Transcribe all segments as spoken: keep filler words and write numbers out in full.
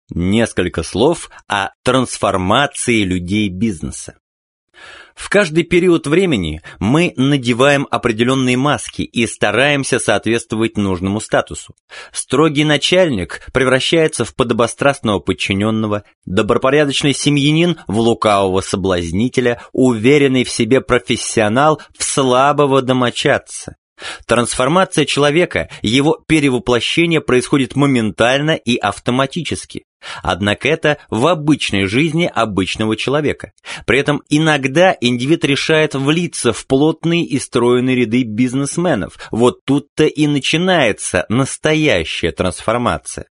Несколько слов о трансформации людей бизнеса. В каждый период времени мы надеваем определенные маски и стараемся соответствовать нужному статусу. Строгий начальник превращается в подобострастного подчиненного, добропорядочный семьянин в лукавого соблазнителя, уверенный в себе профессионал в слабого домочадца. Трансформация человека, его перевоплощение происходит моментально и автоматически. Однако это в обычной жизни обычного человека. При этом иногда индивид решает влиться в плотные и стройные ряды бизнесменов. Вот тут-то и начинается настоящая трансформация.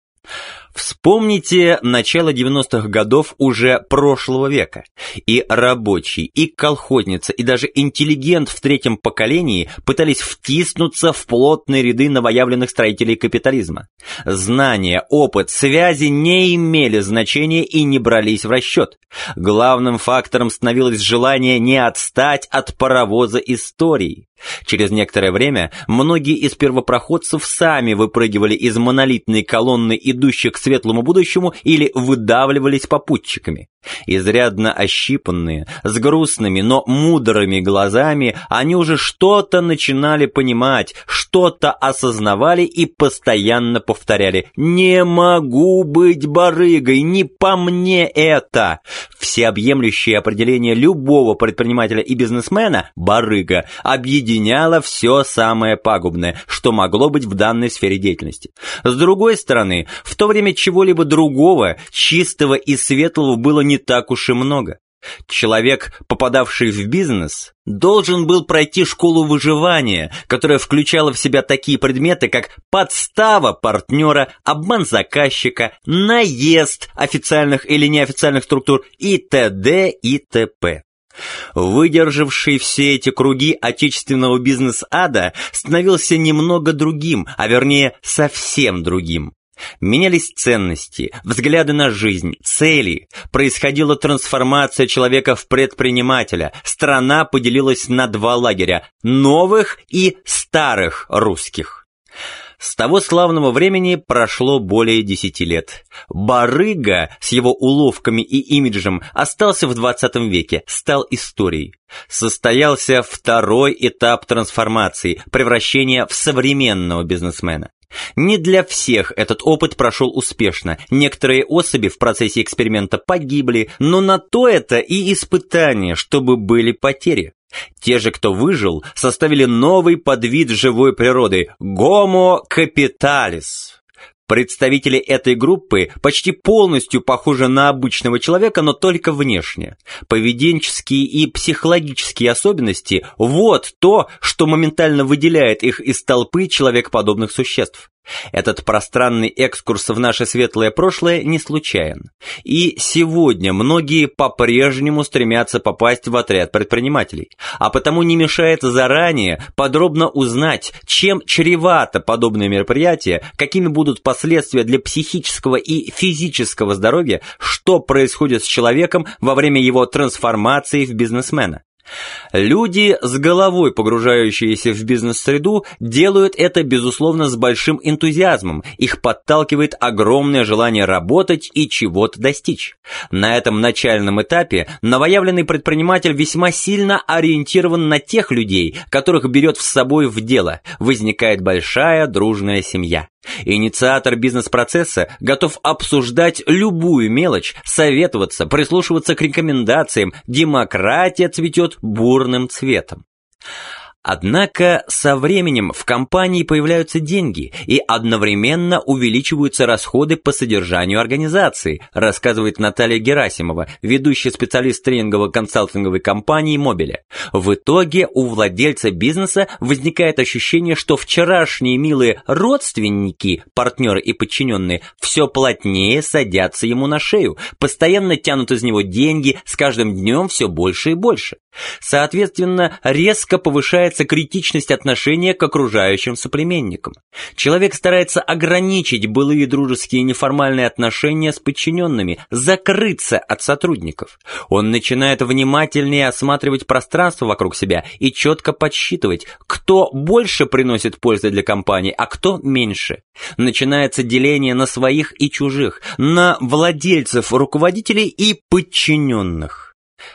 Вспомните начало девяностых годов уже прошлого века. И рабочий, и колхозница, и даже интеллигент в третьем поколении пытались втиснуться в плотные ряды новоявленных строителей капитализма. Знания, опыт, связи не имели значения и не брались в расчет. Главным фактором становилось желание не отстать от паровоза истории. Через некоторое время многие из первопроходцев сами выпрыгивали из монолитной колонны идущих к светлому будущему или выдавливались попутчиками. Изрядно ощипанные, с грустными, но мудрыми глазами, они уже что-то начинали понимать, что-то осознавали и постоянно повторяли: «Не могу быть барыгой, не по мне это!» Всеобъемлющее определение любого предпринимателя и бизнесмена «барыга» объединяло все самое пагубное, что могло быть в данной сфере деятельности. С другой стороны, в то время чего-либо другого, чистого и светлого было не так уж и много. Человек, попадавший в бизнес, должен был пройти школу выживания, которая включала в себя такие предметы, как подстава партнера, обман заказчика, наезд официальных или неофициальных структур и т.д. и т.п. Выдержавший все эти круги отечественного бизнес-ада становился немного другим, а вернее совсем другим. Менялись ценности, взгляды на жизнь, цели, происходила трансформация человека в предпринимателя, страна поделилась на два лагеря – новых и старых русских. С того славного времени прошло более десяти лет. Барыга с его уловками и имиджем остался в двадцатом веке, стал историей. Состоялся второй этап трансформации, превращения в современного бизнесмена. Не для всех этот опыт прошел успешно. Некоторые особи в процессе эксперимента погибли, но на то это и испытание, чтобы были потери. Те же, кто выжил, составили новый подвид живой природы – Homo capitalis. Представители этой группы почти полностью похожи на обычного человека, но только внешне. Поведенческие и психологические особенности – вот то, что моментально выделяет их из толпы человекоподобных существ. Этот пространный экскурс в наше светлое прошлое не случайен. И сегодня многие по-прежнему стремятся попасть в отряд предпринимателей, а потому не мешает заранее подробно узнать, чем чревато подобное мероприятие, какими будут последствия для психического и физического здоровья, что происходит с человеком во время его трансформации в бизнесмена. Люди, с головой погружающиеся в бизнес-среду, делают это, безусловно, с большим энтузиазмом. Их подталкивает огромное желание работать и чего-то достичь. На этом начальном этапе новоявленный предприниматель весьма сильно ориентирован на тех людей, которых берет с собой в дело. Возникает большая дружная семья. Инициатор бизнес-процесса готов обсуждать любую мелочь, советоваться, прислушиваться к рекомендациям, демократия цветет бурным цветом. Однако со временем в компании появляются деньги и одновременно увеличиваются расходы по содержанию организации, рассказывает Наталья Герасимова, ведущий специалист тренингово-консалтинговой компании «Мобиле». В итоге у владельца бизнеса возникает ощущение, что вчерашние милые родственники, партнеры и подчиненные все плотнее садятся ему на шею, постоянно тянут из него деньги, с каждым днем все больше и больше. Соответственно, резко повышается повышается критичность отношения к окружающим соплеменникам. Человек старается ограничить былые дружеские неформальные отношения с подчиненными, закрыться от сотрудников. Он начинает внимательнее осматривать пространство вокруг себя и четко подсчитывать, кто больше приносит пользы для компании, а кто меньше. Начинается деление на своих и чужих, на владельцев, руководителей и подчиненных.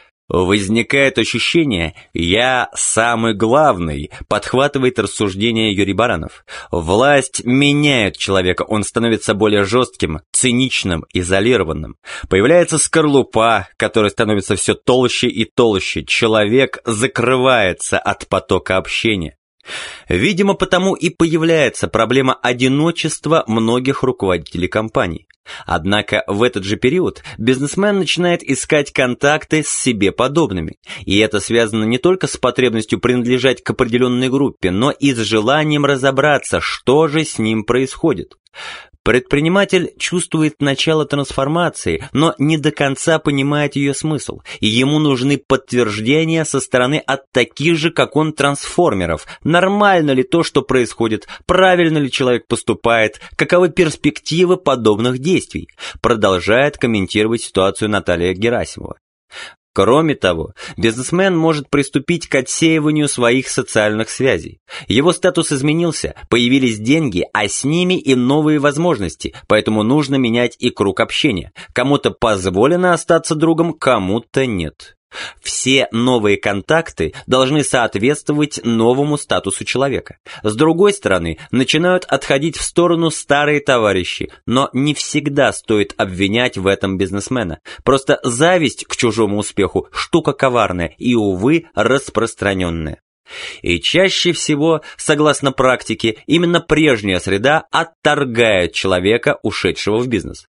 Возникает ощущение «я самый главный», подхватывает рассуждение Юрий Баранов. Власть меняет человека, он становится более жестким, циничным, изолированным. Появляется скорлупа, которая становится все толще и толще, человек закрывается от потока общения. Видимо, потому и появляется проблема одиночества многих руководителей компаний. Однако в этот же период бизнесмен начинает искать контакты с себе подобными. И это связано не только с потребностью принадлежать к определенной группе, но и с желанием разобраться, что же с ним происходит. Предприниматель чувствует начало трансформации, но не до конца понимает ее смысл, и ему нужны подтверждения со стороны от таких же, как он, трансформеров. Нормально ли то, что происходит, правильно ли человек поступает, каковы перспективы подобных действий, продолжает комментировать ситуацию Наталья Герасимова. Кроме того, бизнесмен может приступить к отсеиванию своих социальных связей. Его статус изменился, появились деньги, а с ними и новые возможности, поэтому нужно менять и круг общения. Кому-то позволено остаться другом, кому-то нет. Все новые контакты должны соответствовать новому статусу человека. С другой стороны, начинают отходить в сторону старые товарищи, но не всегда стоит обвинять в этом бизнесмена. Просто зависть к чужому успеху – штука коварная и, увы, распространенная. И чаще всего, согласно практике, именно прежняя среда отторгает человека, ушедшего в бизнес.